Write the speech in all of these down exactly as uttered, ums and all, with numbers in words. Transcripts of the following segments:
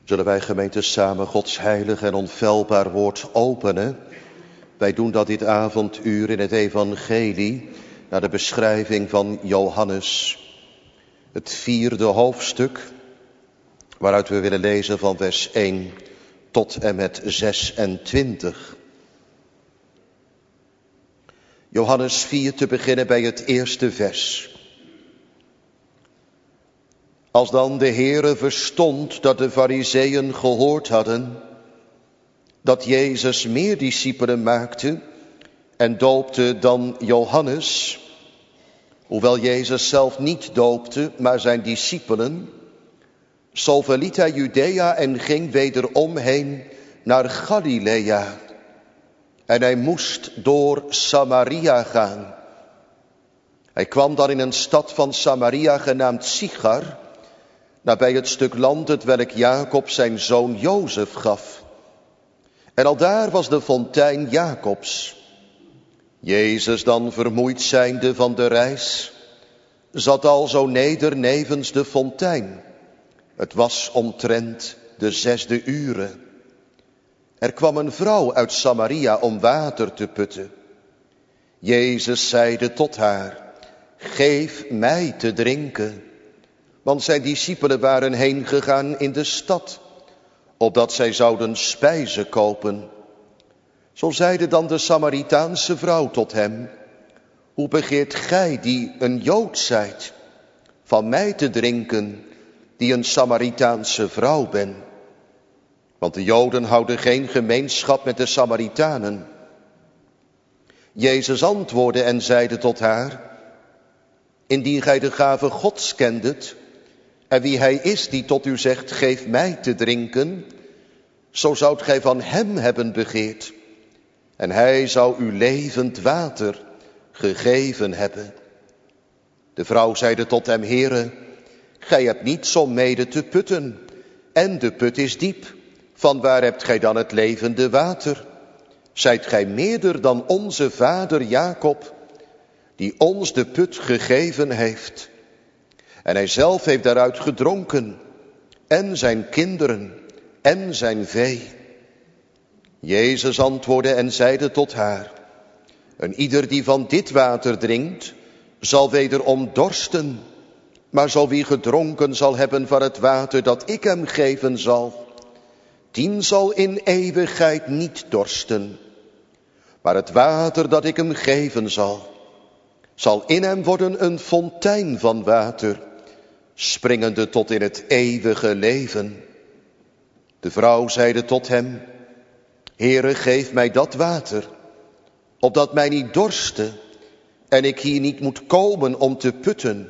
Zullen wij gemeente samen Gods heilig en onfeilbaar woord openen? Wij doen dat dit avonduur in het evangelie naar de beschrijving van Johannes. Het vierde hoofdstuk, waaruit we willen lezen van vers één tot en met zesentwintig. Johannes vier, te beginnen bij het eerste vers. Als dan de Heere verstond dat de Farizeeën gehoord hadden dat Jezus meer discipelen maakte en doopte dan Johannes, hoewel Jezus zelf niet doopte, maar zijn discipelen, zo verliet hij Judea en ging wederom heen naar Galilea. En hij moest door Samaria gaan. Hij kwam dan in een stad van Samaria genaamd Sichar, nabij het stuk land het welk Jacob zijn zoon Jozef gaf. En aldaar was de fontein Jacobs. Jezus dan, vermoeid zijnde van de reis, zat al zo neder nevens de fontein. Het was omtrent de zesde ure. Er kwam een vrouw uit Samaria om water te putten. Jezus zeide tot haar: geef mij te drinken. Want zijn discipelen waren heen gegaan in de stad, opdat zij zouden spijzen kopen. Zo zeide dan de Samaritaanse vrouw tot hem: hoe begeert gij, die een Jood zijt, van mij te drinken, die een Samaritaanse vrouw ben? Want de Joden houden geen gemeenschap met de Samaritanen. Jezus antwoordde en zeide tot haar: indien gij de gave Gods kendet, en wie hij is die tot u zegt, geef mij te drinken, zo zoudt gij van hem hebben begeerd, en hij zou u levend water gegeven hebben. De vrouw zeide tot hem: Heere, gij hebt niets om mede te putten, en de put is diep. Vanwaar hebt gij dan het levende water? Zijt gij meerder dan onze vader Jacob, die ons de put gegeven heeft? En hij zelf heeft daaruit gedronken, en zijn kinderen, en zijn vee. Jezus antwoordde en zeide tot haar: een ieder die van dit water drinkt, zal wederom dorsten. Maar zo wie gedronken zal hebben van het water dat ik hem geven zal, dien zal in eeuwigheid niet dorsten. Maar het water dat ik hem geven zal, zal in hem worden een fontein van water, springende tot in het eeuwige leven. De vrouw zeide tot hem: Heere, geef mij dat water, opdat mij niet dorste en ik hier niet moet komen om te putten.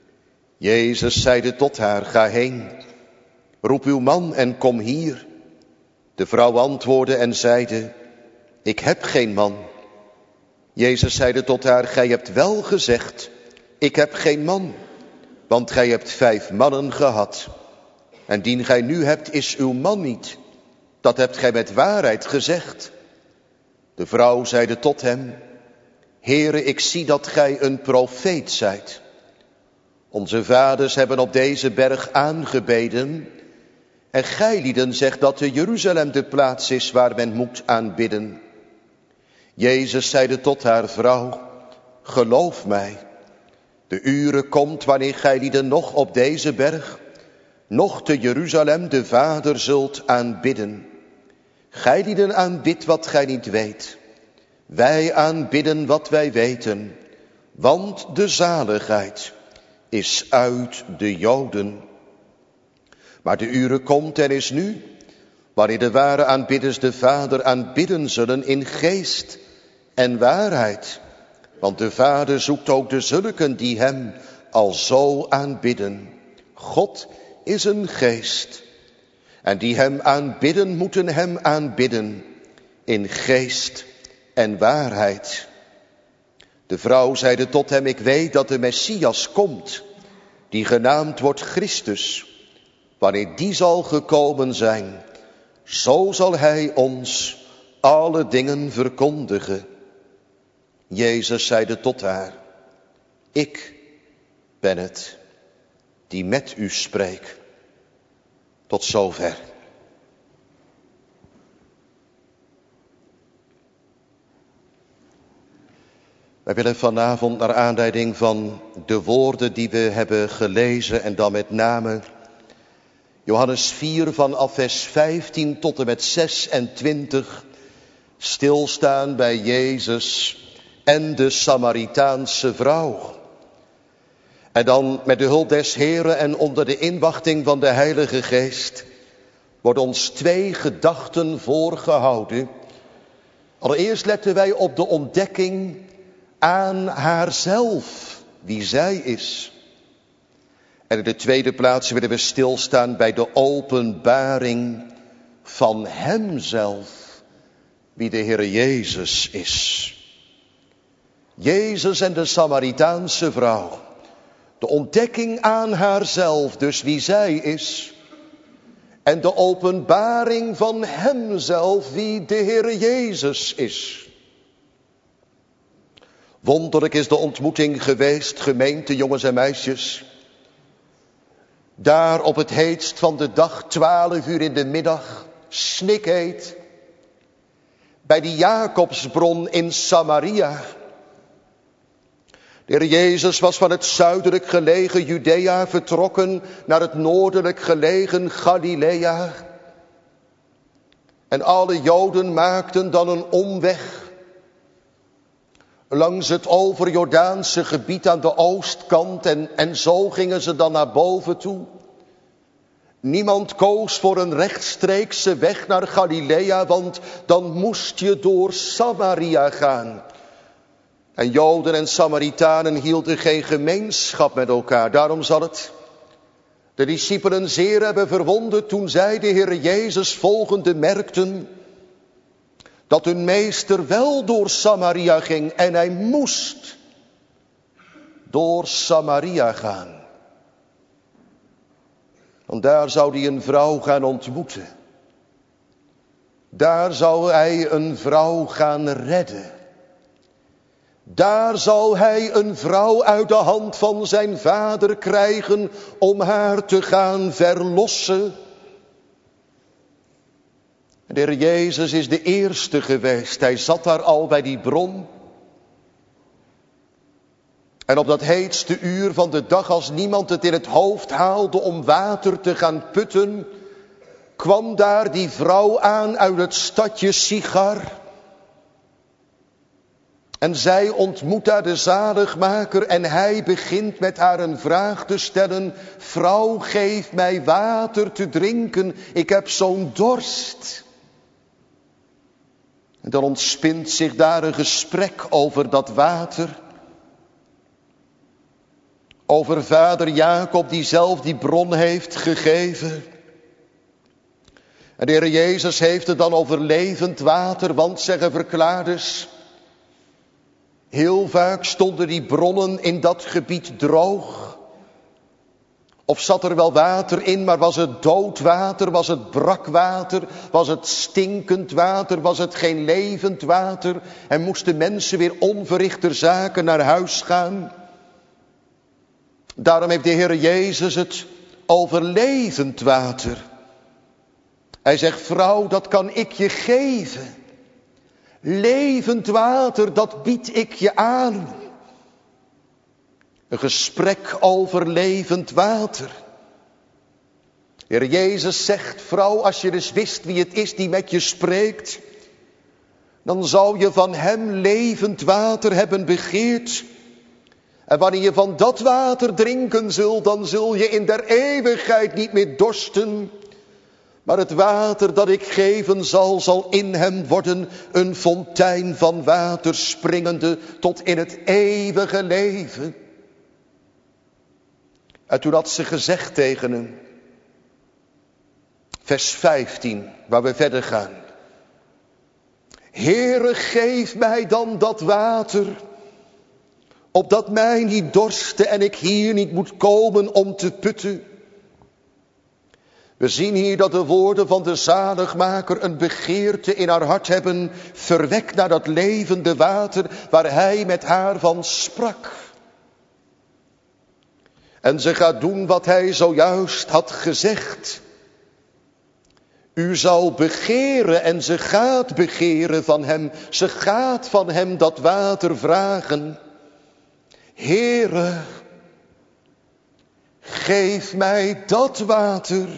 Jezus zeide tot haar: ga heen, roep uw man en kom hier. De vrouw antwoordde en zeide: ik heb geen man. Jezus zeide tot haar: gij hebt wel gezegd, ik heb geen man, want gij hebt vijf mannen gehad. En dien gij nu hebt, is uw man niet. Dat hebt gij met waarheid gezegd. De vrouw zeide tot hem: Heere, ik zie dat gij een profeet zijt. Onze vaders hebben op deze berg aangebeden, en gijlieden zegt dat de Jeruzalem de plaats is waar men moet aanbidden. Jezus zeide tot haar: vrouw, geloof mij, de ure komt wanneer gijlieden nog op deze berg, nog te Jeruzalem de Vader zult aanbidden. Gijlieden aanbidt wat gij niet weet. Wij aanbidden wat wij weten, want de zaligheid is uit de Joden. Maar de ure komt en is nu, wanneer de ware aanbidders de Vader aanbidden zullen in geest en waarheid. Want de Vader zoekt ook de zulken die hem al zo aanbidden. God is een geest, en die hem aanbidden moeten hem aanbidden in geest en waarheid. De vrouw zeide tot hem: ik weet dat de Messias komt, die genaamd wordt Christus. Wanneer die zal gekomen zijn, zo zal hij ons alle dingen verkondigen. Jezus zeide tot haar: ik ben het die met u spreek. Tot zover. Wij willen vanavond naar aanleiding van de woorden die we hebben gelezen en dan met name Johannes vier vanaf vers vijftien tot en met zesentwintig stilstaan bij Jezus en de Samaritaanse vrouw. En dan met de hulp des Heren en onder de inwachting van de Heilige Geest worden ons twee gedachten voorgehouden. Allereerst letten wij op de ontdekking aan haarzelf, wie zij is. En in de tweede plaats willen we stilstaan bij de openbaring van Hemzelf, wie de Heere Jezus is. Jezus en de Samaritaanse vrouw. De ontdekking aan haarzelf, dus wie zij is. En de openbaring van Hemzelf, wie de Heere Jezus is. Wonderlijk is de ontmoeting geweest, gemeente, jongens en meisjes. Daar op het heetst van de dag, twaalf uur in de middag, snikheet. Bij die Jacobsbron in Samaria. De Heer Jezus was van het zuidelijk gelegen Judea vertrokken naar het noordelijk gelegen Galilea. En alle Joden maakten dan een omweg langs het overjordaanse gebied aan de oostkant en, en zo gingen ze dan naar boven toe. Niemand koos voor een rechtstreekse weg naar Galilea, want dan moest je door Samaria gaan. En Joden en Samaritanen hielden geen gemeenschap met elkaar. Daarom zal het de discipelen zeer hebben verwonderd toen zij de Heer Jezus volgende merkten dat hun meester wel door Samaria ging en hij moest door Samaria gaan. Want daar zou hij een vrouw gaan ontmoeten. Daar zou hij een vrouw gaan redden. Daar zou hij een vrouw uit de hand van zijn vader krijgen om haar te gaan verlossen. De Heer Jezus is de eerste geweest. Hij zat daar al bij die bron. En op dat heetste uur van de dag, als niemand het in het hoofd haalde om water te gaan putten, kwam daar die vrouw aan uit het stadje Sigar. En zij ontmoet daar de zaligmaker en hij begint met haar een vraag te stellen. Vrouw, geef mij water te drinken, ik heb zo'n dorst. En dan ontspint zich daar een gesprek over dat water. Over vader Jacob die zelf die bron heeft gegeven. En de Heer Jezus heeft het dan over levend water, want zeggen verklaarders, heel vaak stonden die bronnen in dat gebied droog. Of zat er wel water in, maar was het dood water, was het brakwater, was het stinkend water, was het geen levend water. En moesten mensen weer onverrichter zaken naar huis gaan. Daarom heeft de Heer Jezus het over levend water. Hij zegt, vrouw, dat kan ik je geven. Levend water, dat bied ik je aan. Een gesprek over levend water. Heer Jezus zegt, vrouw, als je dus wist wie het is die met je spreekt, dan zou je van hem levend water hebben begeerd. En wanneer je van dat water drinken zult, dan zul je in der eeuwigheid niet meer dorsten. Maar het water dat ik geven zal, zal in hem worden een fontein van water springende tot in het eeuwige leven. En toen had ze gezegd tegen hem, vers vijftien, waar we verder gaan. Heere, geef mij dan dat water, opdat mij niet dorste en ik hier niet moet komen om te putten. We zien hier dat de woorden van de zaligmaker een begeerte in haar hart hebben verwekt naar dat levende water waar hij met haar van sprak. En ze gaat doen wat hij zojuist had gezegd. U zal begeren en ze gaat begeren van hem. Ze gaat van hem dat water vragen. Heere, geef mij dat water.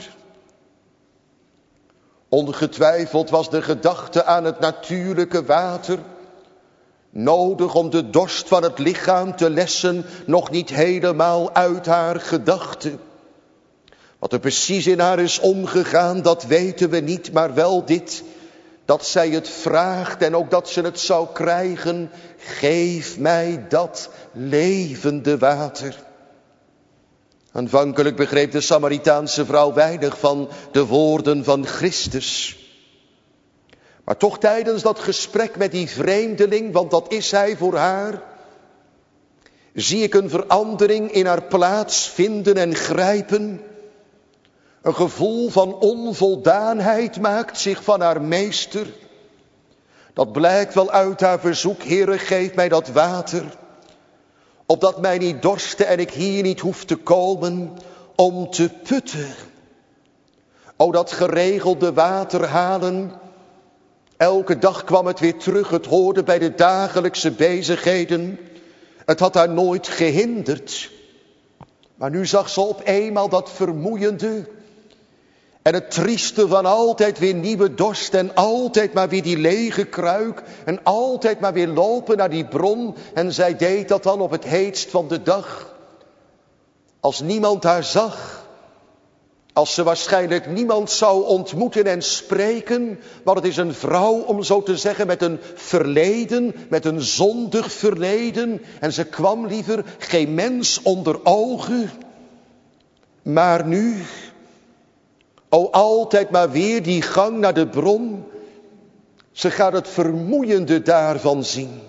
Ongetwijfeld was de gedachte aan het natuurlijke water nodig om de dorst van het lichaam te lessen, nog niet helemaal uit haar gedachte. Wat er precies in haar is omgegaan, dat weten we niet, maar wel dit, dat zij het vraagt en ook dat ze het zou krijgen. Geef mij dat levende water. Aanvankelijk begreep de Samaritaanse vrouw weinig van de woorden van Christus. Maar toch tijdens dat gesprek met die vreemdeling, want dat is hij voor haar, zie ik een verandering in haar plaats vinden en grijpen. Een gevoel van onvoldaanheid maakt zich van haar meester. Dat blijkt wel uit haar verzoek, Heere, geef mij dat water, opdat mij niet dorste en ik hier niet hoef te komen om te putten. O, dat geregelde water halen. Elke dag kwam het weer terug, het hoorde bij de dagelijkse bezigheden. Het had haar nooit gehinderd. Maar nu zag ze op eenmaal dat vermoeiende en het trieste van altijd weer nieuwe dorst en altijd maar weer die lege kruik en altijd maar weer lopen naar die bron. En zij deed dat dan op het heetst van de dag. Als niemand haar zag, als ze waarschijnlijk niemand zou ontmoeten en spreken, want het is een vrouw, om zo te zeggen, met een verleden, met een zondig verleden. En ze kwam liever geen mens onder ogen. Maar nu, o, altijd maar weer die gang naar de bron. Ze gaat het vermoeiende daarvan zien.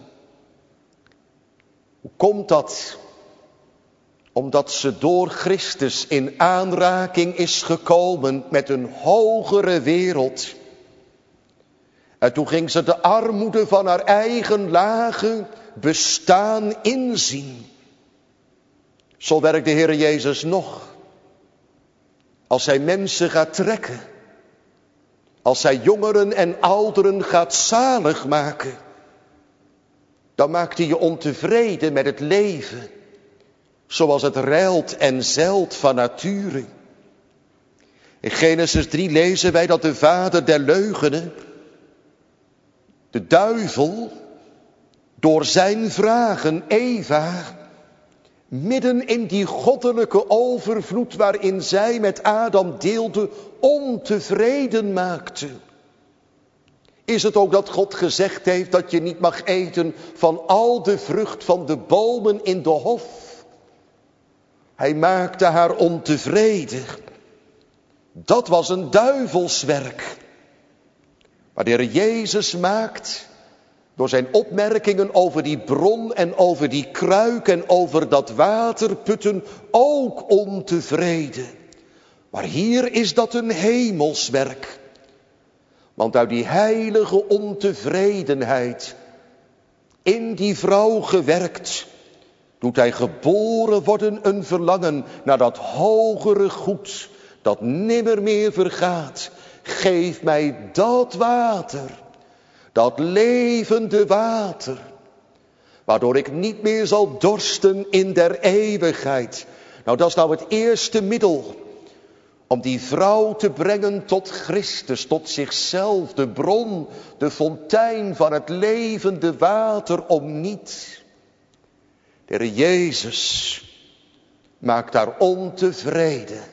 Hoe komt dat? Omdat ze door Christus in aanraking is gekomen met een hogere wereld. En toen ging ze de armoede van haar eigen lage bestaan inzien. Zo werkt de Heer Jezus nog. Als hij mensen gaat trekken. Als hij jongeren en ouderen gaat zalig maken. Dan maakt hij je ontevreden met het leven. Zoals het reilt en zeilt van nature. In Genesis drie lezen wij dat de vader der leugenen, de duivel, door zijn vragen Eva, midden in die goddelijke overvloed waarin zij met Adam deelde, ontevreden maakte. Is het ook dat God gezegd heeft dat je niet mag eten van al de vrucht van de bomen in de hof? Hij maakte haar ontevreden. Dat was een duivelswerk. Maar de Heer Jezus maakt door zijn opmerkingen over die bron en over die kruik en over dat waterputten ook ontevreden. Maar hier is dat een hemelswerk. Want uit die heilige ontevredenheid in die vrouw gewerkt, doet hij geboren worden een verlangen naar dat hogere goed, dat nimmer meer vergaat. Geef mij dat water, dat levende water, waardoor ik niet meer zal dorsten in der eeuwigheid. Nou, dat is nou het eerste middel om die vrouw te brengen tot Christus, tot zichzelf, de bron, de fontein van het levende water om niet. De Heer Jezus maakt haar ontevreden,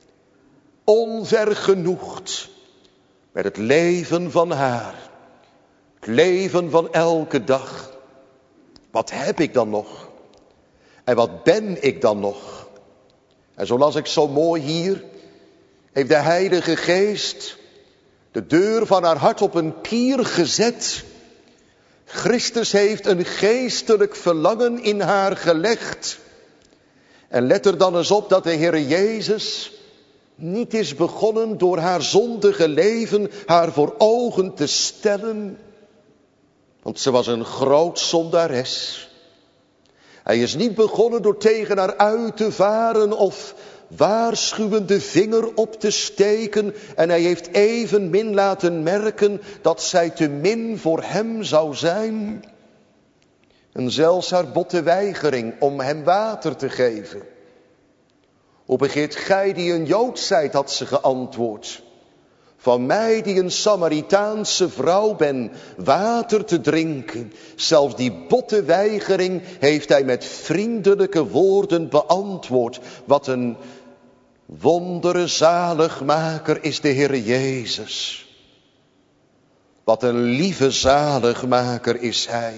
onvergenoegd met het leven van haar, het leven van elke dag. Wat heb ik dan nog? En wat ben ik dan nog? En zo las ik zo mooi hier, heeft de Heilige Geest de deur van haar hart op een kier gezet. Christus heeft een geestelijk verlangen in haar gelegd. En let er dan eens op dat de Heer Jezus niet is begonnen door haar zondige leven haar voor ogen te stellen. Want ze was een groot zondares. Hij is niet begonnen door tegen haar uit te varen of waarschuwende vinger op te steken. En hij heeft evenmin laten merken dat zij te min voor hem zou zijn. En zelfs haar botte weigering om hem water te geven. Hoe begeert gij die een Jood zijt, had ze geantwoord, van mij die een Samaritaanse vrouw ben, water te drinken. Zelfs die botte weigering heeft hij met vriendelijke woorden beantwoord. Wat een wondere zaligmaker is de Heer Jezus. Wat een lieve zaligmaker is hij.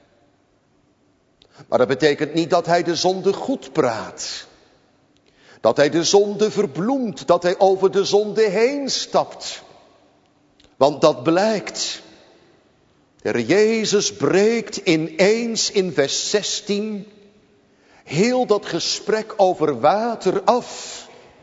Maar dat betekent niet dat hij de zonde goed praat. Dat hij de zonde verbloemt, dat hij over de zonde heen stapt. Want dat blijkt. De Heer Jezus breekt ineens in vers zestien heel dat gesprek over water af.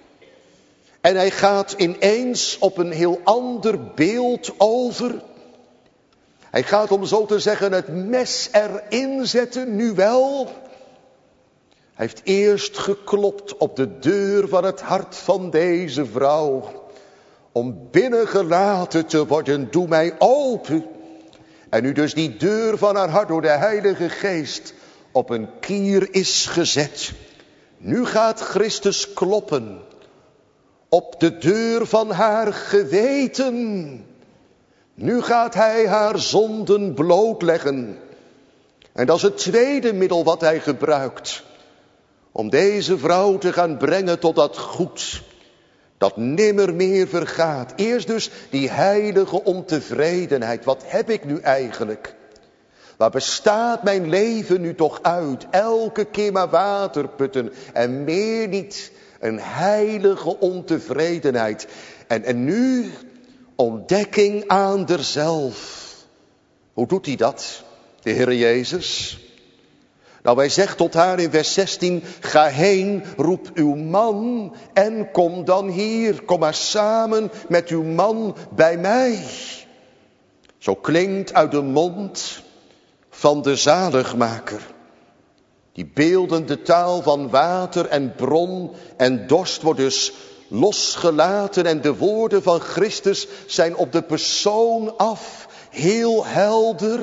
En hij gaat ineens op een heel ander beeld over. Hij gaat, om zo te zeggen, het mes erin zetten, nu wel. Hij heeft eerst geklopt op de deur van het hart van deze vrouw. Om binnengelaten te worden, doe mij open. En nu dus die deur van haar hart door de Heilige Geest op een kier is gezet. Nu gaat Christus kloppen op de deur van haar geweten. Nu gaat hij haar zonden blootleggen. En dat is het tweede middel wat hij gebruikt. Om deze vrouw te gaan brengen tot dat goed. Dat nimmer meer vergaat. Eerst dus die heilige ontevredenheid. Wat heb ik nu eigenlijk? Waar bestaat mijn leven nu toch uit? Elke keer maar water putten. En meer niet. Een heilige ontevredenheid. En, en nu ontdekking aan derzelf. Hoe doet hij dat? De Heer Jezus. Nou, hij zegt tot haar in vers zestien, ga heen, roep uw man en kom dan hier. Kom maar samen met uw man bij mij. Zo klinkt uit de mond van de zaligmaker. Die beeldende taal van water en bron en dorst wordt dus losgelaten. En de woorden van Christus zijn op de persoon af heel helder.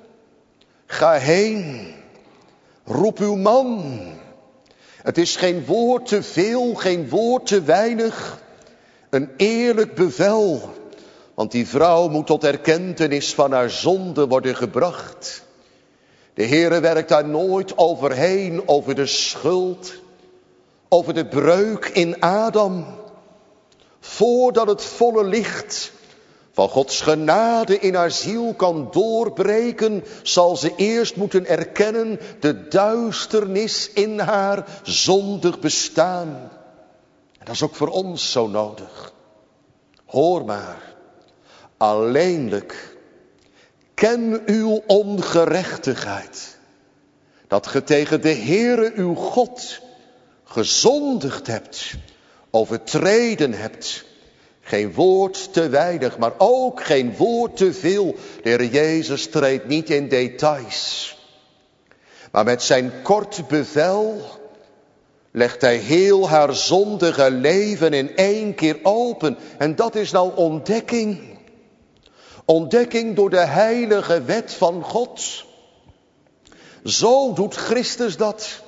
Ga heen. Roep uw man. Het is geen woord te veel, geen woord te weinig. Een eerlijk bevel. Want die vrouw moet tot erkentenis van haar zonde worden gebracht. De Heere werkt daar nooit overheen over de schuld. Over de breuk in Adam. Voordat het volle licht van Gods genade in haar ziel kan doorbreken, zal ze eerst moeten erkennen de duisternis in haar zondig bestaan. En dat is ook voor ons zo nodig. Hoor maar, alleenlijk ken uw ongerechtigheid, dat ge tegen de Heere uw God gezondigd hebt, overtreden hebt. Geen woord te weinig, maar ook geen woord te veel. De Heer Jezus treedt niet in details. Maar met zijn kort bevel legt hij heel haar zondige leven in één keer open. En dat is nou ontdekking. Ontdekking door de heilige wet van God. Zo doet Christus dat.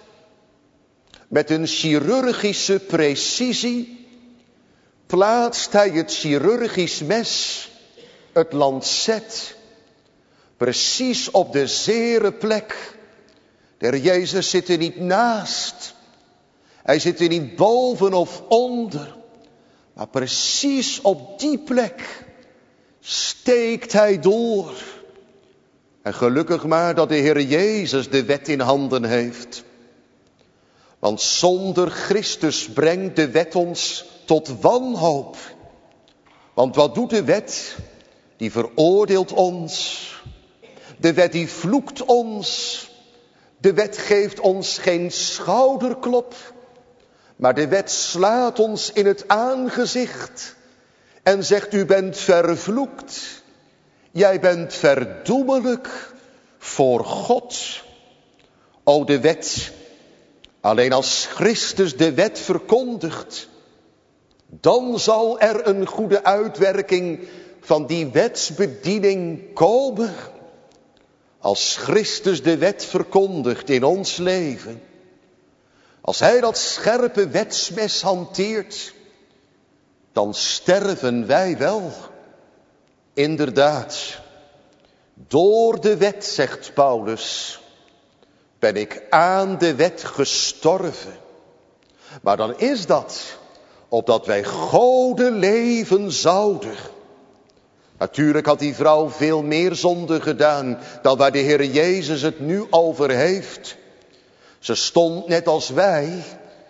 Met een chirurgische precisie plaatst hij het chirurgisch mes, het lancet, precies op de zere plek. De Heer Jezus zit er niet naast. Hij zit er niet boven of onder. Maar precies op die plek steekt hij door. En gelukkig maar dat de Heer Jezus de wet in handen heeft. Want zonder Christus brengt de wet ons tot wanhoop. Want wat doet de wet? Die veroordeelt ons. De wet die vloekt ons. De wet geeft ons geen schouderklop. Maar de wet slaat ons in het aangezicht. En zegt, u bent vervloekt. Jij bent verdoemelijk voor God. O, de wet Alleen als Christus de wet verkondigt, dan zal er een goede uitwerking van die wetsbediening komen. Als Christus de wet verkondigt in ons leven, als hij dat scherpe wetsmes hanteert, dan sterven wij wel. Inderdaad, door de wet, zegt Paulus, ben ik aan de wet gestorven. Maar dan is dat opdat wij goden leven zouden. Natuurlijk had die vrouw veel meer zonde gedaan dan waar de Heer Jezus het nu over heeft. Ze stond net als wij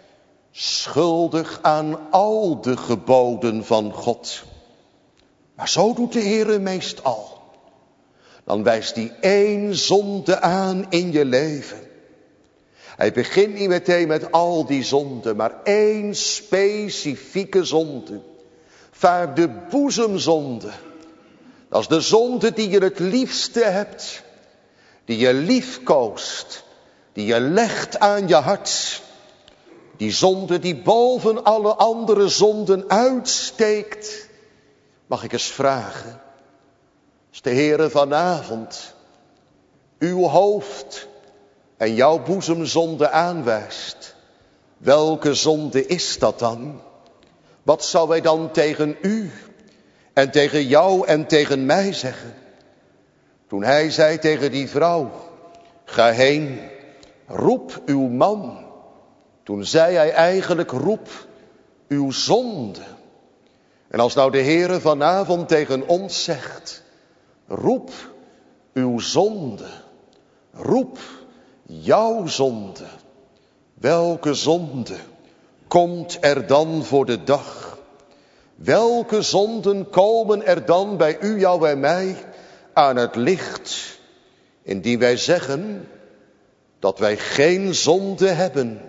schuldig aan al de geboden van God. Maar zo doet de Heer meestal. Dan wijst hij één zonde aan in je leven. Hij begint niet meteen met al die zonden, maar één specifieke zonde. Vaak de boezemzonde. Dat is de zonde die je het liefste hebt. Die je liefkoost. Die je legt aan je hart. Die zonde die boven alle andere zonden uitsteekt. Mag ik eens vragen. Als de Heere vanavond uw hoofd en jouw boezemzonde aanwijst. Welke zonde is dat dan? Wat zou wij dan tegen u en tegen jou en tegen mij zeggen? Toen hij zei tegen die vrouw, ga heen, roep uw man. Toen zei hij eigenlijk, roep uw zonde. En als nou de Heere vanavond tegen ons zegt, roep uw zonde, roep jouw zonde. Welke zonde komt er dan voor de dag? Welke zonden komen er dan bij u, jou en mij aan het licht? Indien wij zeggen dat wij geen zonde hebben.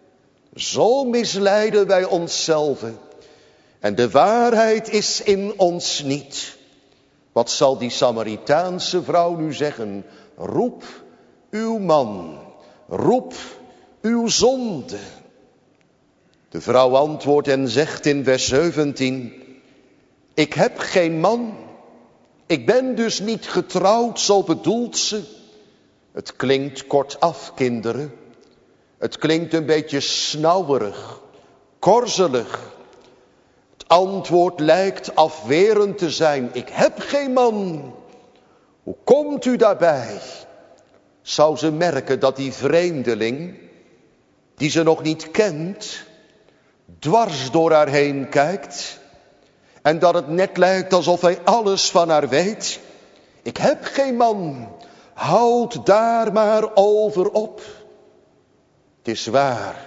Zo misleiden wij onszelf. En de waarheid is in ons niet. Wat zal die Samaritaanse vrouw nu zeggen? Roep uw man, roep uw zonde. De vrouw antwoordt en zegt in vers zeventien, ik heb geen man, ik ben dus niet getrouwd, zo bedoelt ze. Het klinkt kortaf, kinderen. Het klinkt een beetje snauwerig, korzelig. Het antwoord lijkt afwerend te zijn. Ik heb geen man. Hoe komt u daarbij? Zou ze merken dat die vreemdeling, die ze nog niet kent, dwars door haar heen kijkt. En dat het net lijkt alsof hij alles van haar weet. Ik heb geen man. Houd daar maar over op. Het is waar.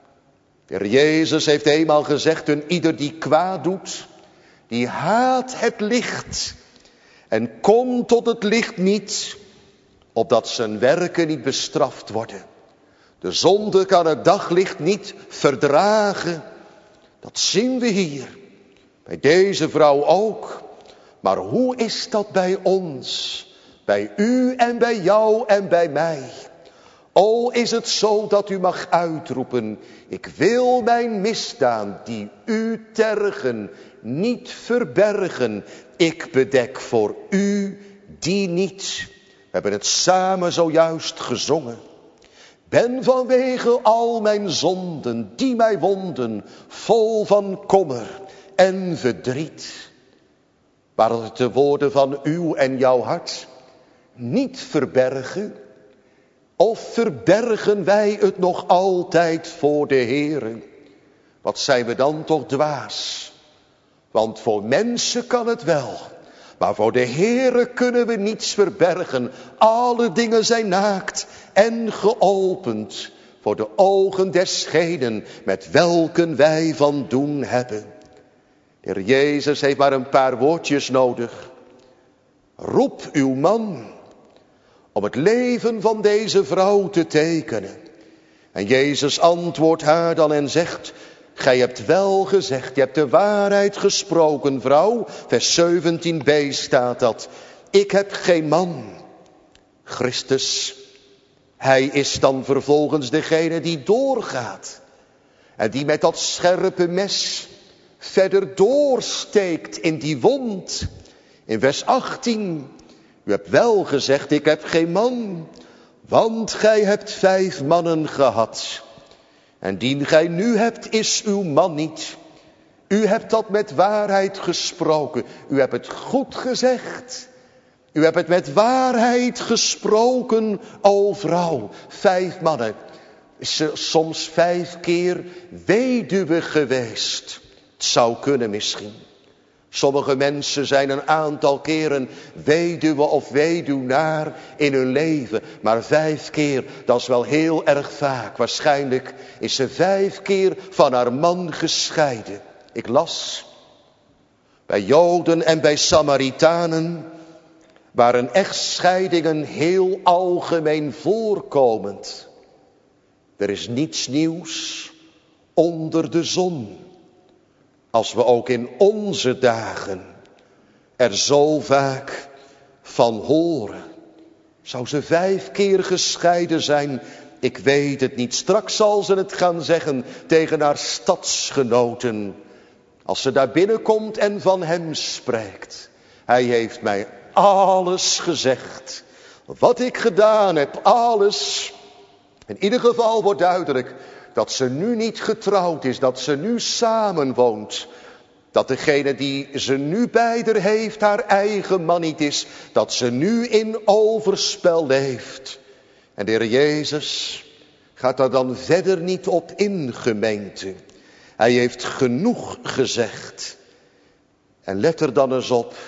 De Heer Jezus heeft eenmaal gezegd, een ieder die kwaad doet, die haat het licht. En komt tot het licht niet, opdat zijn werken niet bestraft worden. De zonde kan het daglicht niet verdragen. Dat zien we hier. Bij deze vrouw ook. Maar hoe is dat bij ons? Bij u en bij jou en bij mij. O, is het zo dat u mag uitroepen, ik wil mijn misdaan die u tergen niet verbergen. Ik bedek voor u die niet. We hebben het samen zojuist gezongen. Ben vanwege al mijn zonden, die mij wonden, vol van kommer en verdriet. Waren het de woorden van uw en jouw hart niet verbergen? Of verbergen wij het nog altijd voor de Heere? Wat zijn we dan toch dwaas? Want voor mensen kan het wel. Maar voor de Heere kunnen we niets verbergen. Alle dingen zijn naakt en geopend voor de ogen desgenen met welken wij van doen hebben. De Heer Jezus heeft maar een paar woordjes nodig. Roep uw man om het leven van deze vrouw te tekenen. En Jezus antwoordt haar dan en zegt, gij hebt wel gezegd, je hebt de waarheid gesproken, vrouw. Vers zeventien b staat dat. Ik heb geen man. Christus Hij is dan vervolgens degene die doorgaat. En die met dat scherpe mes verder doorsteekt in die wond. In vers achttien. U hebt wel gezegd, ik heb geen man. Want gij hebt vijf mannen gehad. En dien gij nu hebt, is uw man niet. U hebt dat met waarheid gesproken. U hebt het goed gezegd. U hebt het met waarheid gesproken, o vrouw. Vijf mannen. Is ze soms vijf keer weduwe geweest? Het zou kunnen misschien. Sommige mensen zijn een aantal keren weduwe of weduwnaar in hun leven. Maar vijf keer, dat is wel heel erg vaak. Waarschijnlijk is ze vijf keer van haar man gescheiden. Ik las, bij Joden en bij Samaritanen waren echtscheidingen heel algemeen voorkomend. Er is niets nieuws onder de zon. Als we ook in onze dagen er zo vaak van horen. Zou ze vijf keer gescheiden zijn? Ik weet het niet. Straks zal ze het gaan zeggen tegen haar stadsgenoten. Als ze daar binnenkomt en van hem spreekt. Hij heeft mij alles gezegd. Wat ik gedaan heb, alles. In ieder geval wordt duidelijk dat ze nu niet getrouwd is, dat ze nu samenwoont. Dat degene die ze nu bij haar heeft haar eigen man niet is. Dat ze nu in overspel leeft. En de Heer Jezus gaat daar dan verder niet op in, gemeente. Hij heeft genoeg gezegd. En let er dan eens op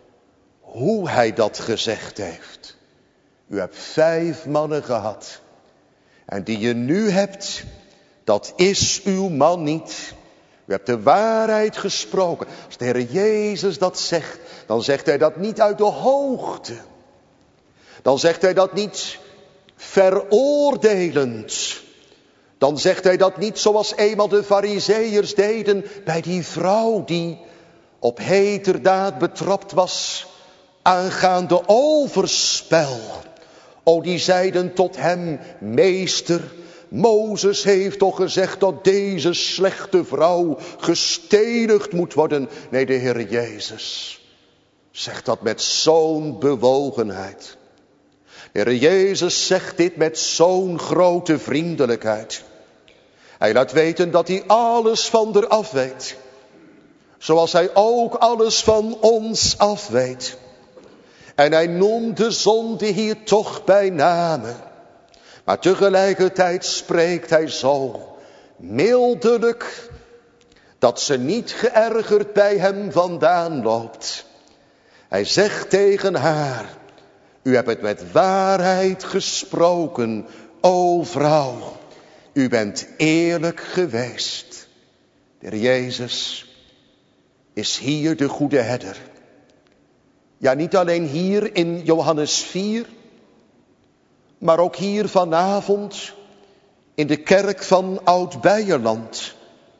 hoe hij dat gezegd heeft. U hebt vijf mannen gehad. En die je nu hebt, dat is uw man niet. U hebt de waarheid gesproken. Als de Heer Jezus dat zegt, dan zegt hij dat niet uit de hoogte. Dan zegt hij dat niet veroordelend. Dan zegt hij dat niet zoals eenmaal de Farizeeërs deden bij die vrouw die op heterdaad betrapt was aangaande overspel. O, die zeiden tot hem, meester, Mozes heeft toch gezegd dat deze slechte vrouw gestenigd moet worden. Nee, de Heer Jezus zegt dat met zo'n bewogenheid. De Heer Jezus zegt dit met zo'n grote vriendelijkheid. Hij laat weten dat hij alles van haar af weet. Zoals hij ook alles van ons af weet. En hij noemt de zonde hier toch bij name. Maar tegelijkertijd spreekt hij zo mildelijk dat ze niet geërgerd bij hem vandaan loopt. Hij zegt tegen haar, u hebt het met waarheid gesproken, o vrouw. U bent eerlijk geweest. De Heer Jezus is hier de goede herder. Ja, niet alleen hier in Johannes vier, maar ook hier vanavond in de kerk van Oud-Beierland.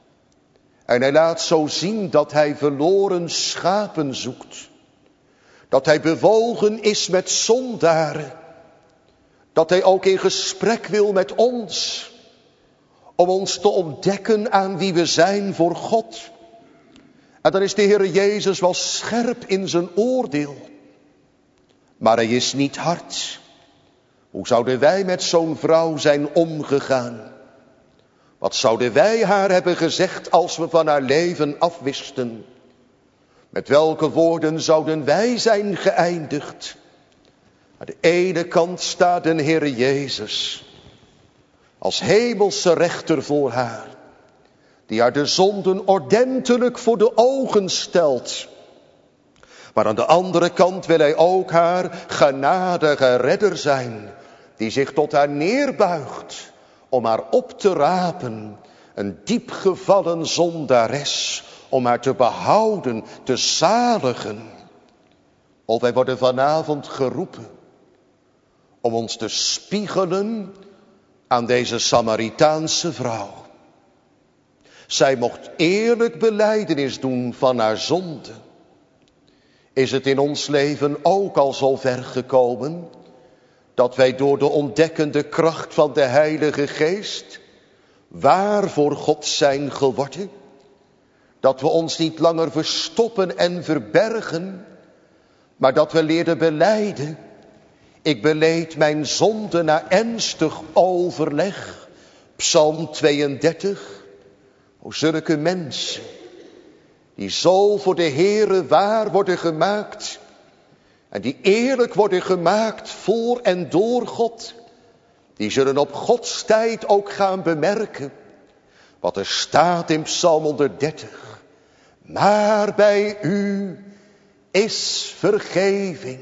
En hij laat zo zien dat hij verloren schapen zoekt. Dat hij bewogen is met zondaren. Dat hij ook in gesprek wil met ons. Om ons te ontdekken aan wie we zijn voor God. En dan is de Heer Jezus wel scherp in zijn oordeel. Maar hij is niet hard. Hoe zouden wij met zo'n vrouw zijn omgegaan? Wat zouden wij haar hebben gezegd als we van haar leven afwisten? Met welke woorden zouden wij zijn geëindigd? Aan de ene kant staat de Heer Jezus als hemelse rechter voor haar, die haar de zonden ordentelijk voor de ogen stelt. Maar aan de andere kant wil hij ook haar genadige redder zijn, die zich tot haar neerbuigt om haar op te rapen, een diep gevallen zondares, om haar te behouden, te zaligen. Of wij worden vanavond geroepen om ons te spiegelen aan deze Samaritaanse vrouw. Zij mocht eerlijk belijdenis doen van haar zonde. Is het in ons leven ook al zo ver gekomen dat wij door de ontdekkende kracht van de Heilige Geest waar voor God zijn geworden. Dat we ons niet langer verstoppen en verbergen, maar dat we leren belijden. Ik beleed mijn zonde na ernstig overleg. Psalm tweeëndertig. O, zulke mensen, die zo voor de Heere waar worden gemaakt, en die eerlijk worden gemaakt voor en door God, die zullen op Gods tijd ook gaan bemerken wat er staat in Psalm honderddertig. Maar bij u is vergeving,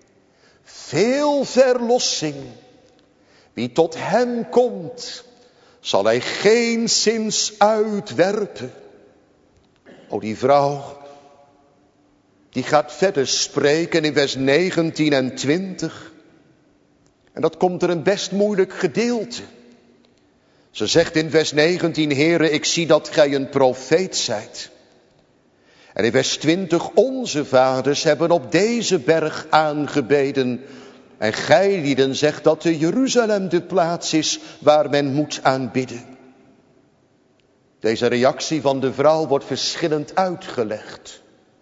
veel verlossing. Wie tot hem komt, zal hij geenszins uitwerpen. O, die vrouw, die gaat verder spreken in vers negentien en twintig. En dat komt er een best moeilijk gedeelte. Ze zegt in vers negentien, Heere, ik zie dat gij een profeet zijt. En in vers twintig, onze vaders hebben op deze berg aangebeden. En gij lieden zegt dat de Jeruzalem de plaats is waar men moet aanbidden. Deze reactie van de vrouw wordt verschillend uitgelegd.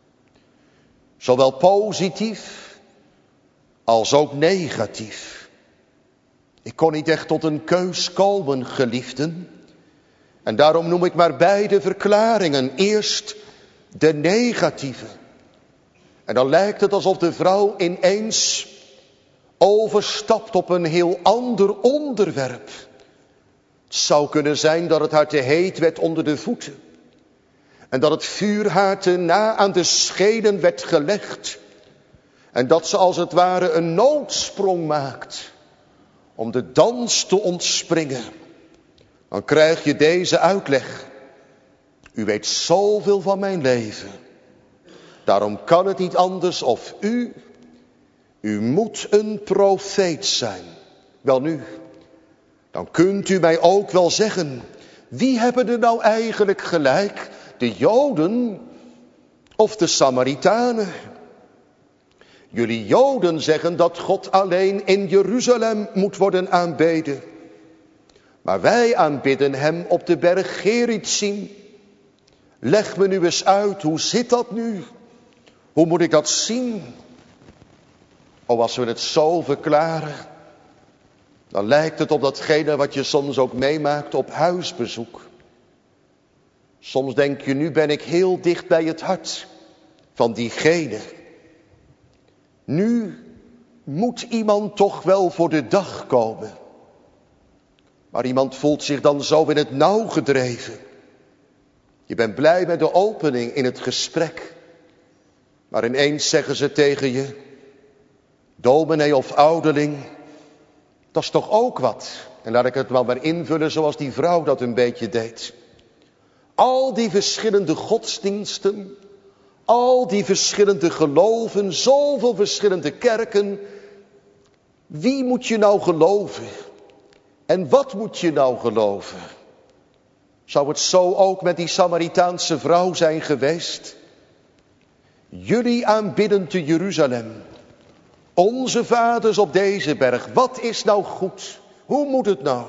Zowel positief als ook negatief. Ik kon niet echt tot een keus komen, geliefden. En daarom noem ik maar beide verklaringen. Eerst de negatieve. En dan lijkt het alsof de vrouw ineens overstapt op een heel ander onderwerp. Het zou kunnen zijn dat het haar te heet werd onder de voeten. En dat het vuur haar te na aan de schenen werd gelegd. En dat ze als het ware een noodsprong maakt om de dans te ontspringen. Dan krijg je deze uitleg. U weet zoveel van mijn leven. Daarom kan het niet anders of u, u moet een profeet zijn. Welnu, dan kunt u mij ook wel zeggen, wie hebben er nou eigenlijk gelijk? De Joden of de Samaritanen? Jullie Joden zeggen dat God alleen in Jeruzalem moet worden aanbeden. Maar wij aanbidden hem op de berg Gerizim. Leg me nu eens uit, hoe zit dat nu? Hoe moet ik dat zien? O, als we het zo verklaren, dan lijkt het op datgene wat je soms ook meemaakt op huisbezoek. Soms denk je, nu ben ik heel dicht bij het hart van diegene. Nu moet iemand toch wel voor de dag komen. Maar iemand voelt zich dan zo in het nauw gedreven. Je bent blij met de opening in het gesprek. Maar ineens zeggen ze tegen je, dominee of ouderling, dat is toch ook wat. En laat ik het wel maar invullen zoals die vrouw dat een beetje deed. Al die verschillende godsdiensten, al die verschillende geloven, zoveel verschillende kerken. Wie moet je nou geloven? En wat moet je nou geloven? Zou het zo ook met die Samaritaanse vrouw zijn geweest? Jullie aanbidden te Jeruzalem. Onze vaders op deze berg. Wat is nou goed? Hoe moet het nou?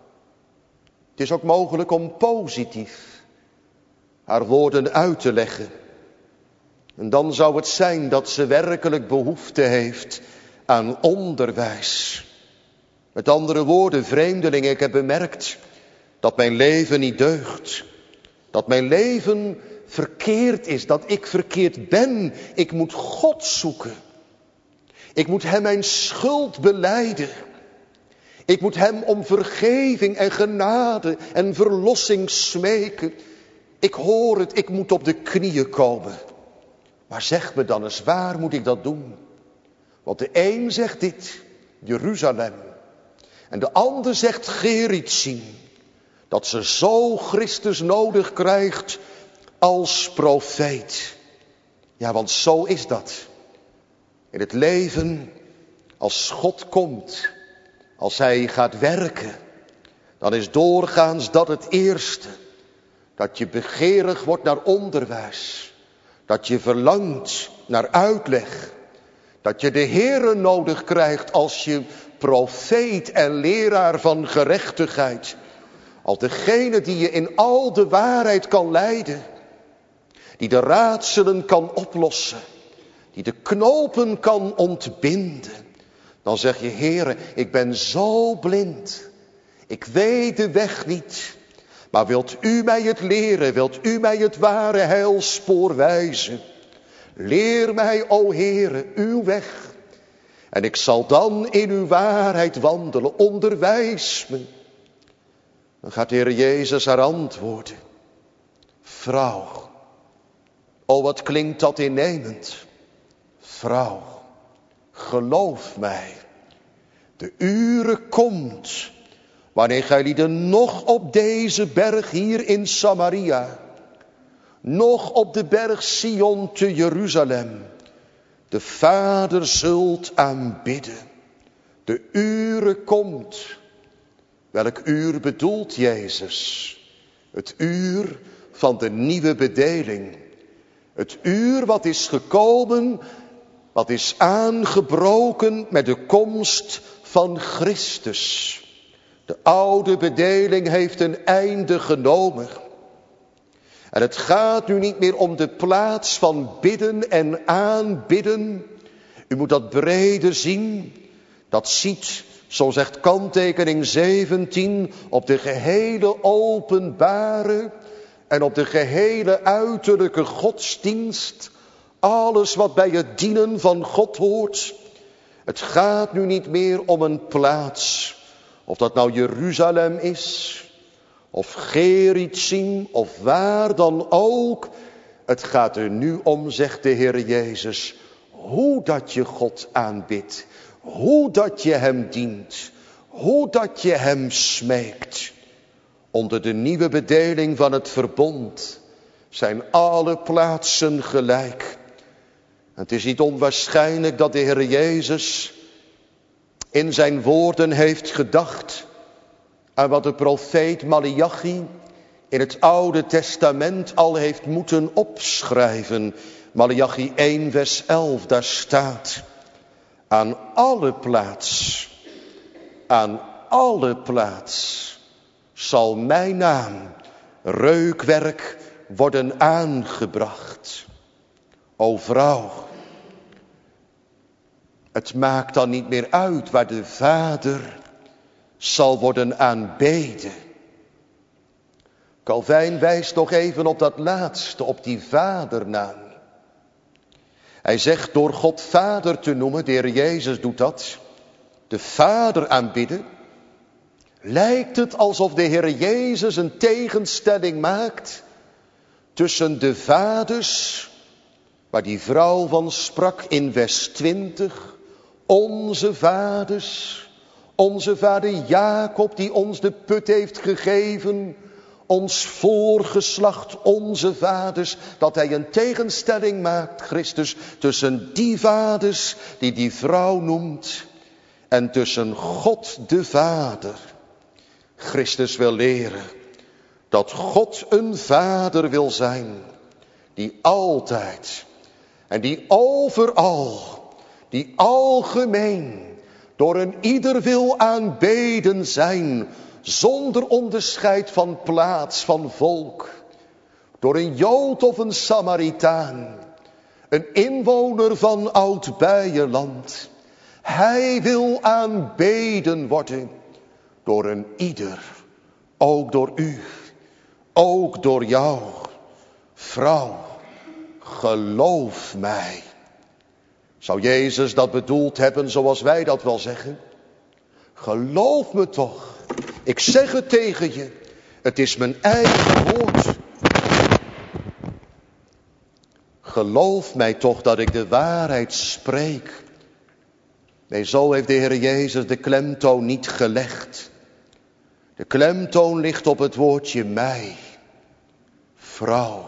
Het is ook mogelijk om positief haar woorden uit te leggen. En dan zou het zijn dat ze werkelijk behoefte heeft aan onderwijs. Met andere woorden, vreemdelingen, ik heb bemerkt dat mijn leven niet deugt. Dat mijn leven verkeerd is, dat ik verkeerd ben. Ik moet God zoeken. Ik moet hem mijn schuld belijden. Ik moet hem om vergeving en genade en verlossing smeken. Ik hoor het, ik moet op de knieën komen. Maar zeg me dan eens, waar moet ik dat doen? Want de een zegt dit, Jeruzalem. En de ander zegt Gerizim. Dat ze zo Christus nodig krijgt als profeet. Ja, want zo is dat. In het leven, als God komt, als hij gaat werken, dan is doorgaans dat het eerste. Dat je begeerig wordt naar onderwijs. Dat je verlangt naar uitleg. Dat je de Heere nodig krijgt als je profeet en leraar van gerechtigheid. Als degene die je in al de waarheid kan leiden. Die de raadselen kan oplossen. Die de knopen kan ontbinden. Dan zeg je, Heere, ik ben zo blind. Ik weet de weg niet. Maar wilt u mij het leren? Wilt u mij het ware heilspoor wijzen? Leer mij, o Heere, uw weg. En ik zal dan in uw waarheid wandelen. Onderwijs me. Dan gaat de Heer Jezus haar antwoorden. Vrouw. O, wat klinkt dat innemend. Vrouw. Geloof mij. De ure komt. Wanneer gij lieden nog op deze berg hier in Samaria. Nog op de berg Sion te Jeruzalem. De Vader zult aanbidden. De ure komt. Welk uur bedoelt Jezus? Het uur van de nieuwe bedeling. Het uur wat is gekomen, wat is aangebroken met de komst van Christus. De oude bedeling heeft een einde genomen. En het gaat nu niet meer om de plaats van bidden en aanbidden. U moet dat breder zien. Dat ziet, zo zegt kanttekening zeventien, op de gehele openbare en op de gehele uiterlijke godsdienst. Alles wat bij het dienen van God hoort. Het gaat nu niet meer om een plaats. Of dat nou Jeruzalem is. Of Gerizim. Of waar dan ook. Het gaat er nu om, zegt de Heer Jezus. Hoe dat je God aanbidt. Hoe dat je hem dient. Hoe dat je hem smeekt. Onder de nieuwe bedeling van het verbond zijn alle plaatsen gelijk. Het is niet onwaarschijnlijk dat de Heer Jezus in zijn woorden heeft gedacht aan wat de profeet Maleachi in het Oude Testament al heeft moeten opschrijven. Maleachi één vers elf, daar staat: aan alle plaats, aan alle plaats zal mijn naam, reukwerk, worden aangebracht. O vrouw, het maakt dan niet meer uit waar de Vader zal worden aanbeden. Calvijn wijst nog even op dat laatste, op die vadernaam. Hij zegt door God Vader te noemen, de Heer Jezus doet dat, de Vader aanbidden, lijkt het alsof de Heer Jezus een tegenstelling maakt tussen de vaders, waar die vrouw van sprak in vers twintig, onze vaders, onze vader Jacob die ons de put heeft gegeven, ons voorgeslacht, onze vaders, dat hij een tegenstelling maakt, Christus, tussen die vaders die die vrouw noemt en tussen God de Vader. Christus wil leren dat God een vader wil zijn die altijd en die overal, die algemeen door een ieder wil aanbeden zijn, zonder onderscheid van plaats, van volk. Door een Jood of een Samaritaan, een inwoner van Oud-Beierland. Hij wil aanbeden worden door een ieder, ook door u, ook door jou. Vrouw, geloof mij. Zou Jezus dat bedoeld hebben zoals wij dat wel zeggen? Geloof me toch. Ik zeg het tegen je. Het is mijn eigen woord. Geloof mij toch dat ik de waarheid spreek. Nee, zo heeft de Heer Jezus de klemtoon niet gelegd. De klemtoon ligt op het woordje mij. Vrouw,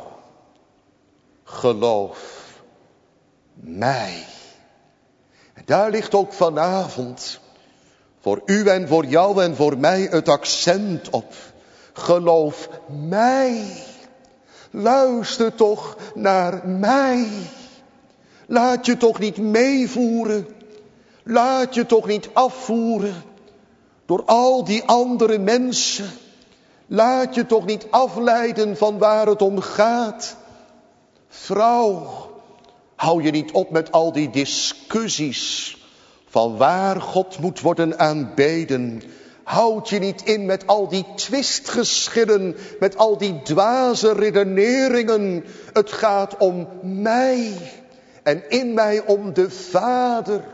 geloof mij. En daar ligt ook vanavond voor u en voor jou en voor mij het accent op. Geloof mij. Luister toch naar mij. Laat je toch niet meevoeren. Laat je toch niet afvoeren door al die andere mensen. Laat je toch niet afleiden van waar het om gaat. Vrouw, hou je niet op met al die discussies van waar God moet worden aanbeden. Houd je niet in met al die twistgeschillen, met al die dwaze redeneringen. Het gaat om mij en in mij om de Vader.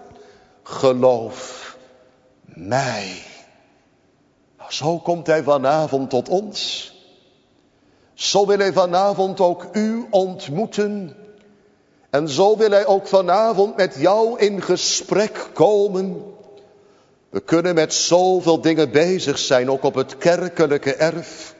Geloof mij. Zo komt hij vanavond tot ons. Zo wil hij vanavond ook u ontmoeten. En zo wil hij ook vanavond met jou in gesprek komen. We kunnen met zoveel dingen bezig zijn, ook op het kerkelijke erf.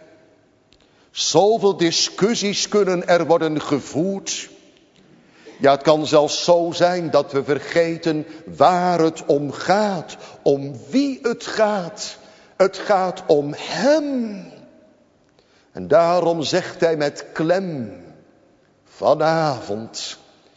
Zoveel discussies kunnen er worden gevoerd. Ja, het kan zelfs zo zijn dat we vergeten waar het om gaat. Om wie het gaat. Het gaat om hem. En daarom zegt hij met klem. Vanavond.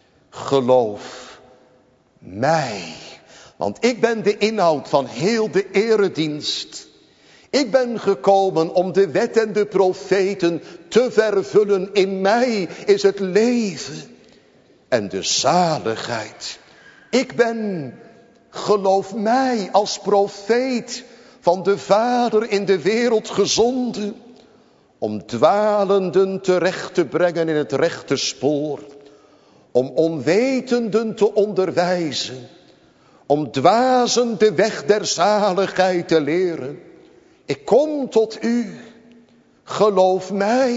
Geloof mij. Want ik ben de inhoud van heel de eredienst. Ik ben gekomen om de wet en de profeten te vervullen. In mij is het leven en de zaligheid. Ik ben, geloof mij, als profeet van de Vader in de wereld gezonden. Om dwalenden terecht te brengen in het rechte spoor. Om onwetenden te onderwijzen. Om dwazen de weg der zaligheid te leren. Ik kom tot u. Geloof mij.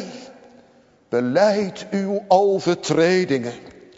Belijd uw overtredingen.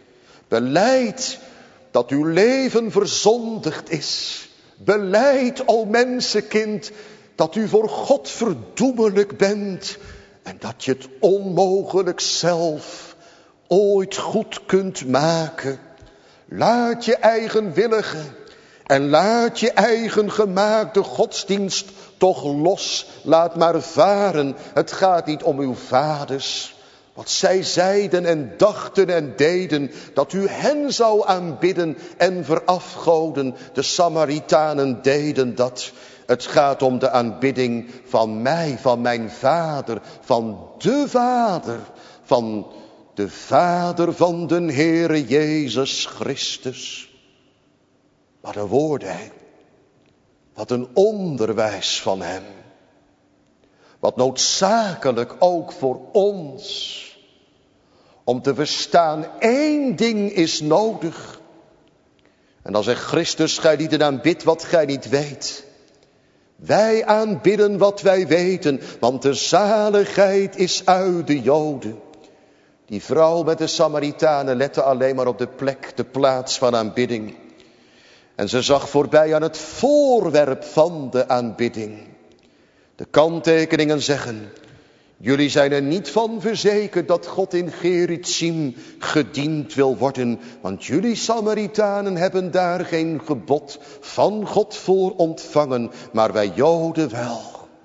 Belijd dat uw leven verzondigd is. Belijd, o mensenkind, dat u voor God verdoemelijk bent. En dat je het onmogelijk zelf ooit goed kunt maken. Laat je eigenwillige en laat je eigen gemaakte godsdienst toch los. Laat maar varen. Het gaat niet om uw vaders. Wat zij zeiden en dachten en deden. Dat u hen zou aanbidden en verafgoden. De Samaritanen deden dat. Het gaat om de aanbidding van mij, van mijn Vader. Van de Vader. Van de Vader van de Heere Jezus Christus. Wat een woorden, hè? Wat een onderwijs van hem. Wat noodzakelijk ook voor ons. Om te verstaan, één ding is nodig. En dan zegt Christus, gij niet aanbidt wat gij niet weet. Wij aanbidden wat wij weten, want de zaligheid is uit de Joden. Die vrouw met de Samaritanen lette alleen maar op de plek, de plaats van aanbidding. En ze zag voorbij aan het voorwerp van de aanbidding. De kanttekeningen zeggen, jullie zijn er niet van verzekerd dat God in Gerizim gediend wil worden. Want jullie Samaritanen hebben daar geen gebod van God voor ontvangen, maar wij Joden wel.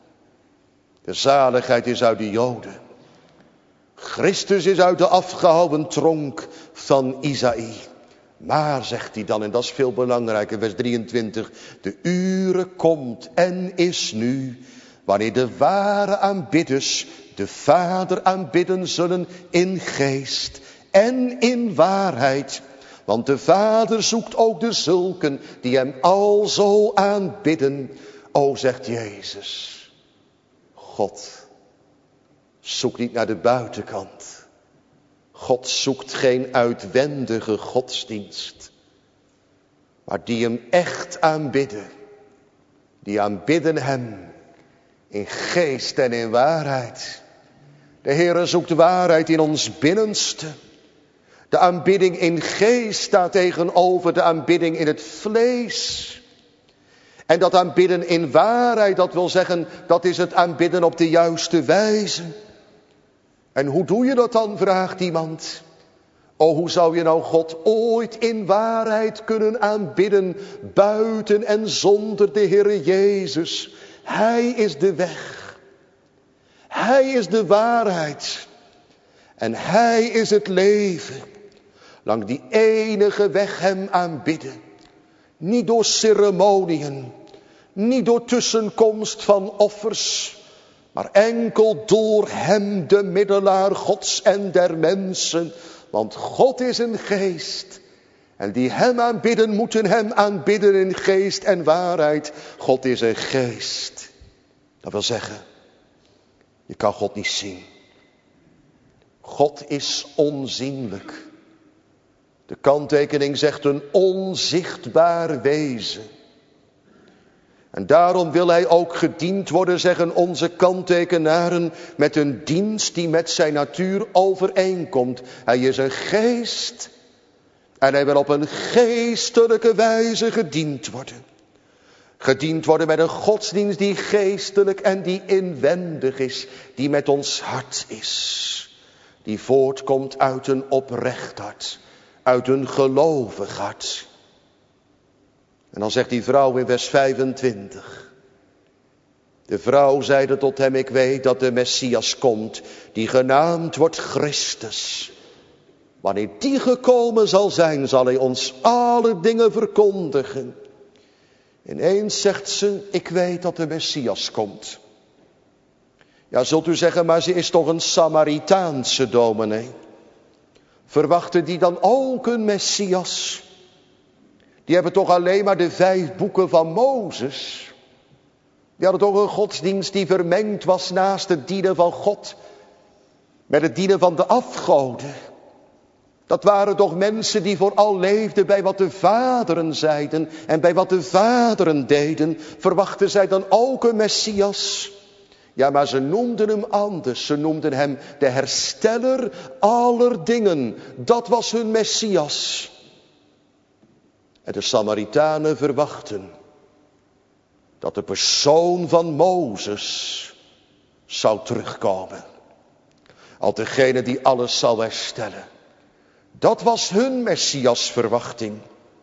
De zaligheid is uit de Joden. Christus is uit de afgehouwen tronk van Isaïe. Maar, zegt hij dan, en dat is veel belangrijker, vers drieëntwintig. De ure komt en is nu, wanneer de ware aanbidders de Vader aanbidden zullen in geest en in waarheid. Want de Vader zoekt ook de zulken die hem alzo aanbidden. O, zegt Jezus, God zoekt niet naar de buitenkant. God zoekt geen uitwendige godsdienst. Maar die hem echt aanbidden. Die aanbidden hem in geest en in waarheid. De Heere zoekt waarheid in ons binnenste. De aanbidding in geest staat tegenover de aanbidding in het vlees. En dat aanbidden in waarheid, dat wil zeggen, dat is het aanbidden op de juiste wijze. En hoe doe je dat dan, vraagt iemand. O, hoe zou je nou God ooit in waarheid kunnen aanbidden, buiten en zonder de Heere Jezus. Hij is de weg. Hij is de waarheid. En hij is het leven. Lang die enige weg hem aanbidden. Niet door ceremoniën, niet door tussenkomst van offers, maar enkel door hem, de middelaar Gods en der mensen. Want God is een geest. En die hem aanbidden, moeten hem aanbidden in geest en waarheid. God is een geest. Dat wil zeggen, je kan God niet zien. God is onzienlijk. De kanttekening zegt een onzichtbaar wezen. En daarom wil hij ook gediend worden, zeggen onze kanttekenaren, met een dienst die met zijn natuur overeenkomt. Hij is een geest en hij wil op een geestelijke wijze gediend worden. Gediend worden met een godsdienst die geestelijk en die inwendig is, die met ons hart is. Die voortkomt uit een oprecht hart, uit een gelovig hart. En dan zegt die vrouw in vers vijfentwintig. De vrouw zeide tot hem, ik weet dat de Messias komt, die genaamd wordt Christus. Wanneer die gekomen zal zijn, zal hij ons alle dingen verkondigen. Ineens zegt ze, ik weet dat de Messias komt. Ja, zult u zeggen, maar ze is toch een Samaritaanse dominee. Verwachten die dan ook een Messias? Die hebben toch alleen maar de vijf boeken van Mozes. Die hadden toch een godsdienst die vermengd was naast het dienen van God. Met het dienen van de afgoden. Dat waren toch mensen die vooral leefden bij wat de vaderen zeiden. En bij wat de vaderen deden. Verwachten zij dan ook een Messias? Ja, maar ze noemden hem anders. Ze noemden hem de hersteller aller dingen. Dat was hun Messias. En de Samaritanen verwachten dat de persoon van Mozes zou terugkomen. Al degene die alles zal herstellen. Dat was hun Messiasverwachting.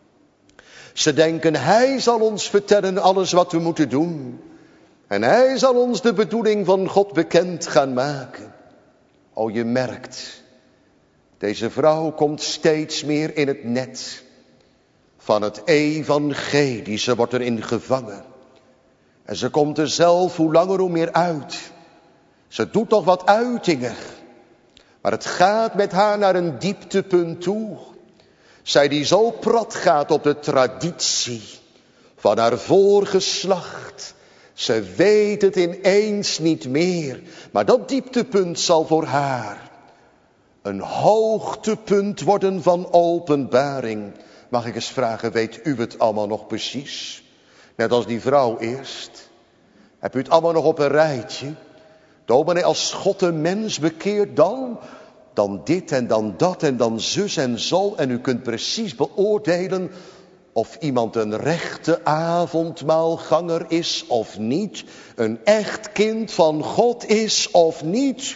Ze denken, hij zal ons vertellen alles wat we moeten doen. En hij zal ons de bedoeling van God bekend gaan maken. Oh, je merkt, deze vrouw komt steeds meer in het net van het evangelie. Ze wordt erin gevangen. En ze komt er zelf hoe langer hoe meer uit. Ze doet nog wat uitingen. Maar het gaat met haar naar een dieptepunt toe. Zij die zo prat gaat op de traditie van haar voorgeslacht. Ze weet het ineens niet meer. Maar dat dieptepunt zal voor haar een hoogtepunt worden van openbaring. Mag ik eens vragen, weet u het allemaal nog precies? Net als die vrouw eerst. Heb u het allemaal nog op een rijtje? Dominee, als God een mens bekeert, dan, dan dit en dan dat en dan zus en zo. En u kunt precies beoordelen of iemand een rechte avondmaalganger is of niet. Een echt kind van God is of niet.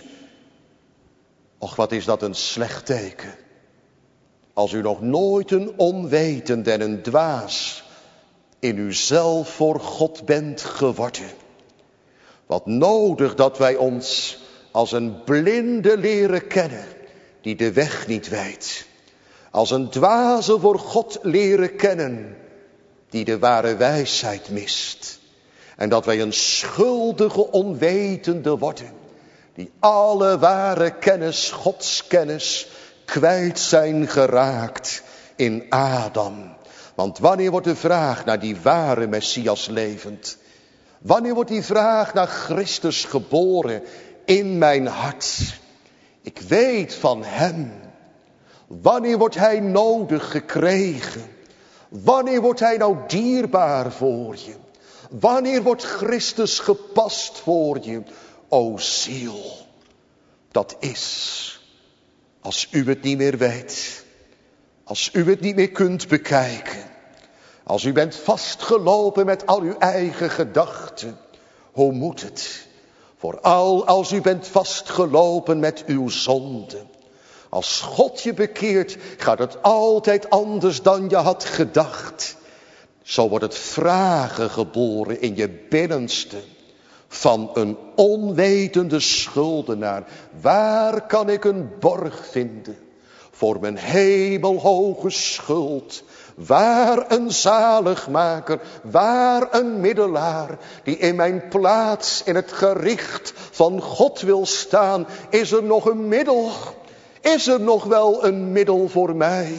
Och, wat is dat een slecht teken. Als u nog nooit een onwetend en een dwaas in uzelf voor God bent geworden. Wat nodig dat wij ons als een blinde leren kennen die de weg niet weet. Als een dwaze voor God leren kennen die de ware wijsheid mist. En dat wij een schuldige onwetende worden die alle ware kennis, Godskennis, kwijt zijn geraakt in Adam. Want wanneer wordt de vraag naar die ware Messias levend? Wanneer wordt die vraag naar Christus geboren in mijn hart? Ik weet van hem. Wanneer wordt hij nodig gekregen? Wanneer wordt hij nou dierbaar voor je? Wanneer wordt Christus gepast voor je? O ziel, dat is als u het niet meer weet. Als u het niet meer kunt bekijken. Als u bent vastgelopen met al uw eigen gedachten. Hoe moet het? Vooral als u bent vastgelopen met uw zonde. Als God je bekeert, gaat het altijd anders dan je had gedacht. Zo wordt het vragen geboren in je binnenste. Van een onwetende schuldenaar. Waar kan ik een borg vinden voor mijn hemelhoge schuld? Waar een zaligmaker, waar een middelaar, die in mijn plaats in het gericht van God wil staan. Is er nog een middel? Is er nog wel een middel voor mij?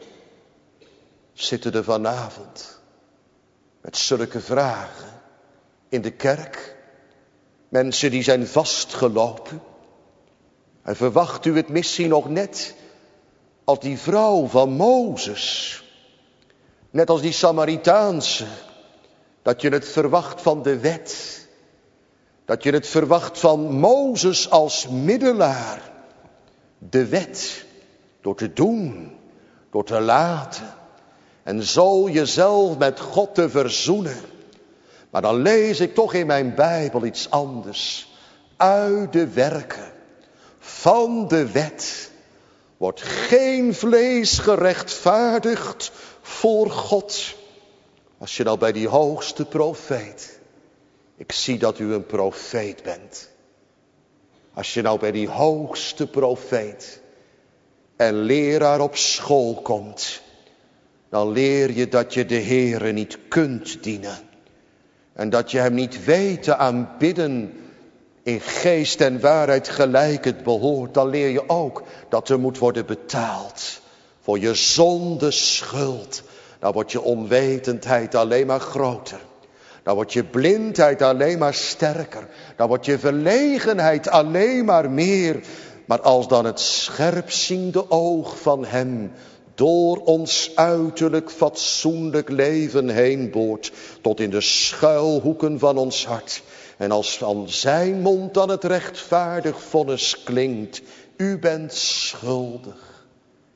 Zitten er vanavond met zulke vragen in de kerk? Mensen die zijn vastgelopen. En verwacht u het misschien nog net als die vrouw van Mozes. Net als die Samaritaanse. Dat je het verwacht van de wet. Dat je het verwacht van Mozes als middelaar. De wet. Door te doen. Door te laten. En zo jezelf met God te verzoenen. Maar dan lees ik toch in mijn Bijbel iets anders. Uit de werken van de wet wordt geen vlees gerechtvaardigd voor God. Als je nou bij die hoogste profeet. Ik zie dat u een profeet bent. Als je nou bij die hoogste profeet en leraar op school komt. Dan leer je dat je de Heere niet kunt dienen. En dat je hem niet weet te aanbidden in geest en waarheid gelijk het behoort. Dan leer je ook dat er moet worden betaald voor je zonde schuld. Dan wordt je onwetendheid alleen maar groter. Dan wordt je blindheid alleen maar sterker. Dan wordt je verlegenheid alleen maar meer. Maar als dan het scherpziende oog van hem door ons uiterlijk fatsoenlijk leven heen boort, tot in de schuilhoeken van ons hart. En als van zijn mond dan het rechtvaardig vonnis klinkt. U bent schuldig.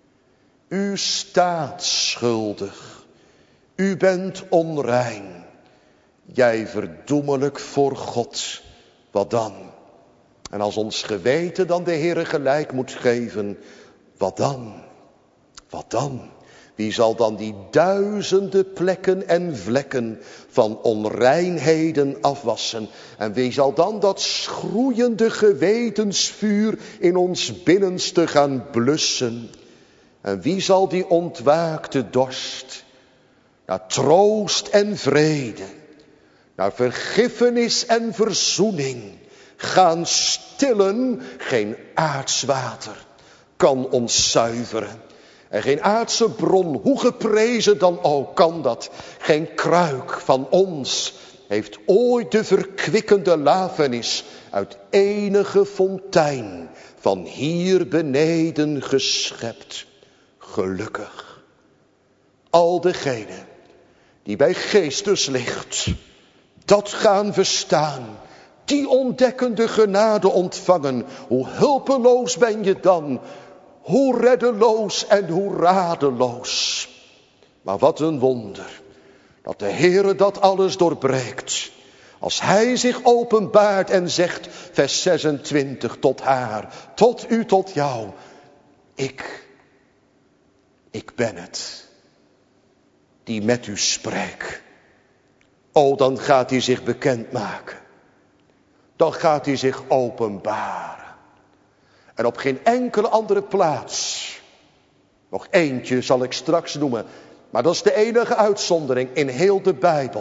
U staat schuldig. U bent onrein. Jij verdoemelijk voor God. Wat dan? En als ons geweten dan de Heere gelijk moet geven. Wat dan? Wat dan? Wie zal dan die duizenden plekken en vlekken van onreinheden afwassen? En wie zal dan dat schroeiende gewetensvuur in ons binnenste gaan blussen? En wie zal die ontwaakte dorst naar troost en vrede, naar vergiffenis en verzoening gaan stillen? Geen aardswater kan ons zuiveren. En geen aardse bron, hoe geprezen dan ook, kan dat. Geen kruik van ons heeft ooit de verkwikkende lafenis uit enige fontein van hier beneden geschept. Gelukkig. Al degenen die bij geesteslicht dat gaan verstaan, die ontdekkende genade ontvangen. Hoe hulpeloos ben je dan? Hoe reddeloos en hoe radeloos. Maar wat een wonder. Dat de Heere dat alles doorbreekt. Als hij zich openbaart en zegt, vers zesentwintig, tot haar, tot u, tot jou. Ik, ik ben het, die met u spreek. O, dan gaat hij zich bekendmaken. Dan gaat hij zich openbaren. En op geen enkele andere plaats, nog eentje zal ik straks noemen, maar dat is de enige uitzondering in heel de Bijbel,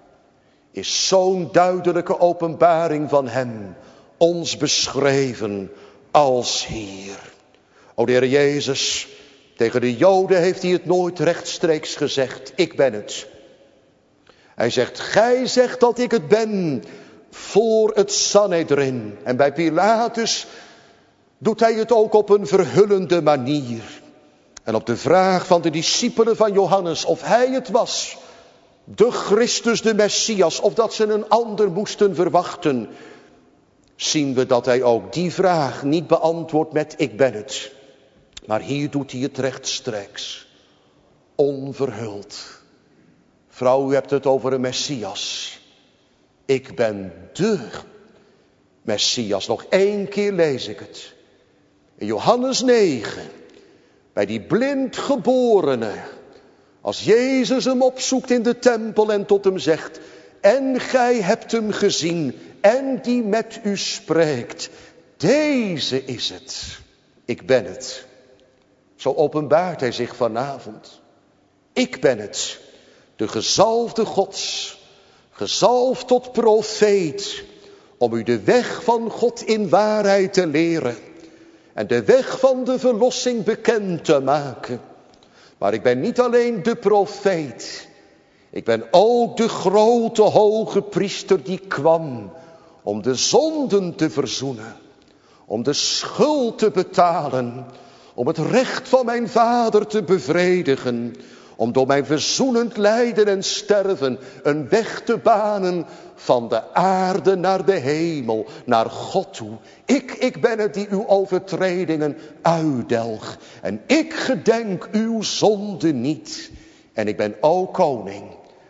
is zo'n duidelijke openbaring van hem ons beschreven als hier. O, de Heer Jezus, tegen de Joden heeft hij het nooit rechtstreeks gezegd, ik ben het. Hij zegt, gij zegt dat ik het ben voor het Sanhedrin. En bij Pilatus doet hij het ook op een verhullende manier. En op de vraag van de discipelen van Johannes of hij het was, de Christus, de Messias, of dat ze een ander moesten verwachten, zien we dat hij ook die vraag niet beantwoordt met ik ben het. Maar hier doet hij het rechtstreeks, onverhuld. Vrouw, u hebt het over een Messias. Ik ben de Messias. Nog één keer lees ik het. In Johannes negen, bij die blindgeborene, als Jezus hem opzoekt in de tempel en tot hem zegt, en gij hebt hem gezien, en die met u spreekt, deze is het, ik ben het. Zo openbaart hij zich vanavond. Ik ben het, de gezalfde Gods, gezalfd tot profeet, om u de weg van God in waarheid te leren en de weg van de verlossing bekend te maken. Maar ik ben niet alleen de profeet, ik ben ook de grote hoge priester die kwam om de zonden te verzoenen, om de schuld te betalen, om het recht van mijn vader te bevredigen, om door mijn verzoenend lijden en sterven een weg te banen van de aarde naar de hemel, naar God toe. Ik, ik ben het die uw overtredingen uitdelg en ik gedenk uw zonde niet. En ik ben ook koning.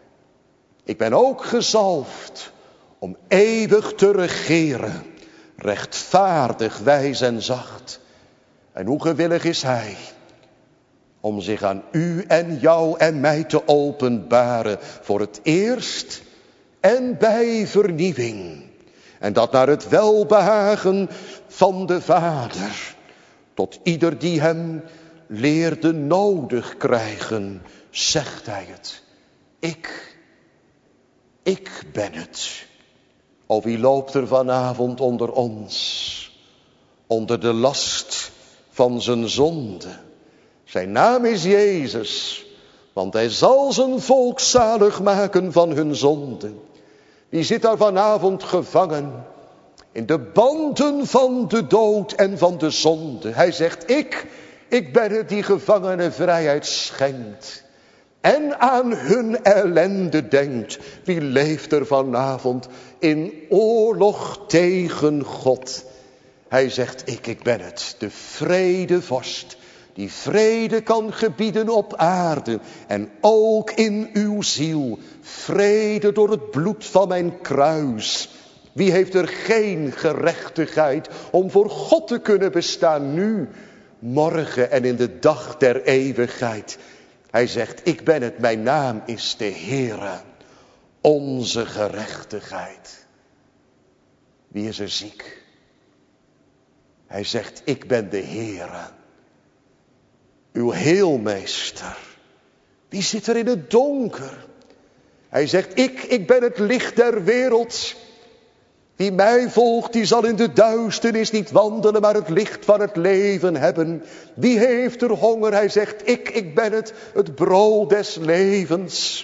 Ik ben ook gezalfd om eeuwig te regeren, rechtvaardig, wijs en zacht. En hoe gewillig is hij om zich aan u en jou en mij te openbaren voor het eerst en bij vernieuwing. En dat naar het welbehagen van de Vader, tot ieder die hem leerde nodig krijgen, zegt hij het. Ik, ik ben het. O, wie loopt er vanavond onder ons, onder de last van zijn zonde? Zijn naam is Jezus, want hij zal zijn volk zalig maken van hun zonde. Wie zit daar vanavond gevangen in de banden van de dood en van de zonde? Hij zegt, ik, ik ben het die gevangenen vrijheid schenkt en aan hun ellende denkt. Wie leeft er vanavond in oorlog tegen God? Hij zegt, ik, ik ben het, de vredevorst, die vrede kan gebieden op aarde en ook in uw ziel. Vrede door het bloed van mijn kruis. Wie heeft er geen gerechtigheid om voor God te kunnen bestaan nu, morgen en in de dag der eeuwigheid? Hij zegt, ik ben het, mijn naam is de Heere, onze gerechtigheid. Wie is er ziek? Hij zegt, ik ben de Heere, uw heelmeester. Wie zit er in het donker? Hij zegt, ik, ik ben het licht der wereld. Wie mij volgt, die zal in de duisternis niet wandelen, maar het licht van het leven hebben. Wie heeft er honger? Hij zegt, ik, ik ben het, het brood des levens.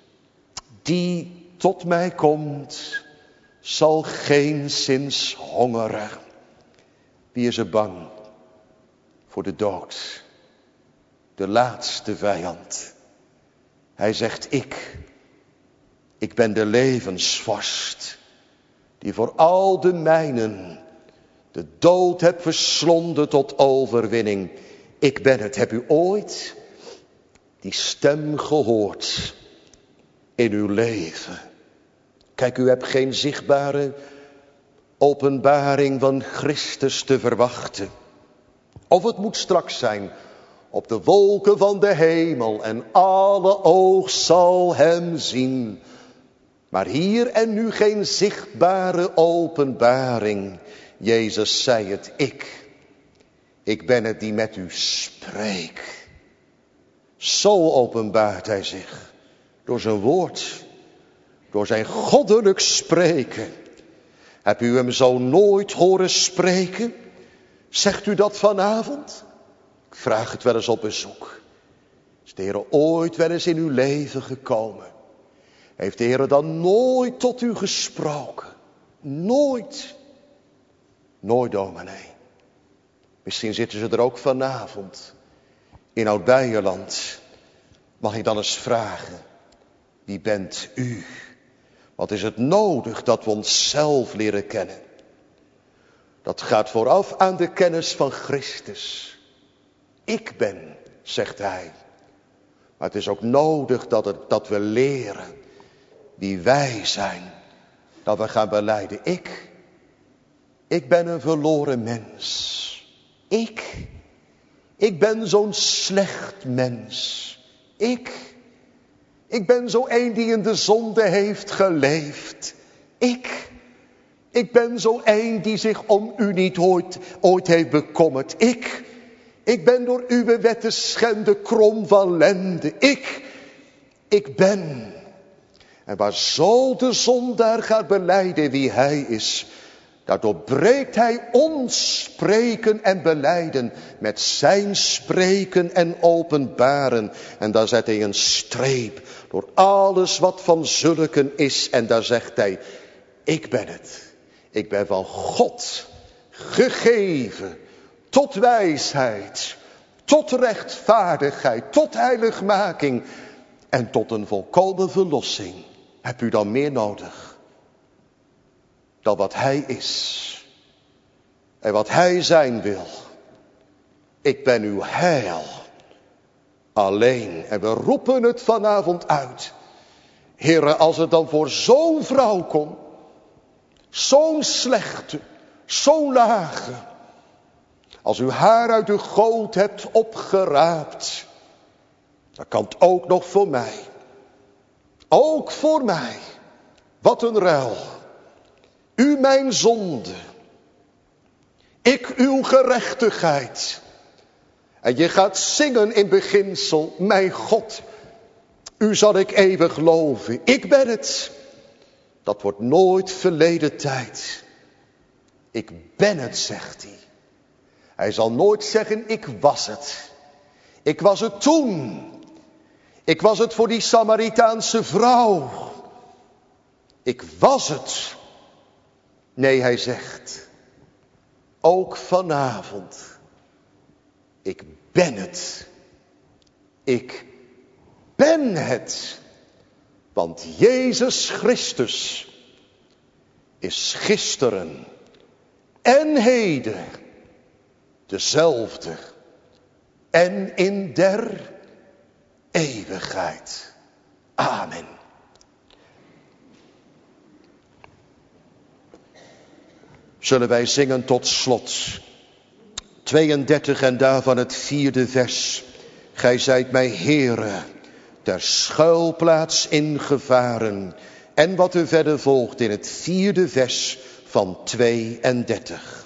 Die tot mij komt, zal geenszins hongeren. Wie is er bang voor de dood? De laatste vijand. Hij zegt, ik, ik ben de levensvorst, die voor al de mijnen de dood heb verslonden tot overwinning. Ik ben het. Heb u ooit die stem gehoord in uw leven? Kijk, u hebt geen zichtbare openbaring van Christus te verwachten. Of het moet straks zijn op de wolken van de hemel en alle oog zal hem zien. Maar hier en nu geen zichtbare openbaring. Jezus zei het, ik, ik ben het die met u spreek. Zo openbaart hij zich door zijn woord, door zijn goddelijk spreken. Heb u hem zo nooit horen spreken? Zegt u dat vanavond? Ik vraag het wel eens op bezoek. Is de Heer ooit wel eens in uw leven gekomen? Heeft de Heer dan nooit tot u gesproken? Nooit. Nooit, dominee. Misschien zitten ze er ook vanavond in Oud-Beijerland. Mag ik dan eens vragen, wie bent u? Wat is het nodig dat we onszelf leren kennen? Dat gaat vooraf aan de kennis van Christus. Ik ben, zegt hij. Maar het is ook nodig dat, het, dat we leren wie wij zijn. Dat we gaan belijden. Ik, ik ben een verloren mens. Ik, ik ben zo'n slecht mens. Ik, ik ben zo een die in de zonde heeft geleefd. Ik, ik ben zo een die zich om u niet ooit, ooit heeft bekommerd. Ik, ik ben door uw wetten schende krom van lende. Ik, ik ben. En waar zo de zondaar gaat belijden wie hij is, daardoor breekt hij ons spreken en belijden met zijn spreken en openbaren. En daar zet hij een streep door alles wat van zulken is. En daar zegt hij, ik ben het. Ik ben van God gegeven tot wijsheid, tot rechtvaardigheid, tot heiligmaking en tot een volkomen verlossing. Hebt u dan meer nodig dan wat hij is en wat hij zijn wil? Ik ben uw heil alleen. En we roepen het vanavond uit. Heere, als het dan voor zo'n vrouw komt, zo'n slechte, zo'n lage, als u haar uit de goot hebt opgeraapt, dan kan het ook nog voor mij. Ook voor mij. Wat een ruil. U mijn zonde. Ik uw gerechtigheid. En je gaat zingen in beginsel. Mijn God. U zal ik eeuwig loven. Ik ben het. Dat wordt nooit verleden tijd. Ik ben het, zegt hij. Hij zal nooit zeggen, ik was het. Ik was het toen. Ik was het voor die Samaritaanse vrouw. Ik was het. Nee, hij zegt, ook vanavond, ik ben het. Ik ben het. Want Jezus Christus is gisteren en heden dezelfde en in der eeuwigheid. Amen. Zullen wij zingen tot slot. tweeëndertig en daarvan het vierde vers. Gij zijt mij Heere, ter schuilplaats ingevaren. En wat er verder volgt in het vierde vers van tweeëndertig.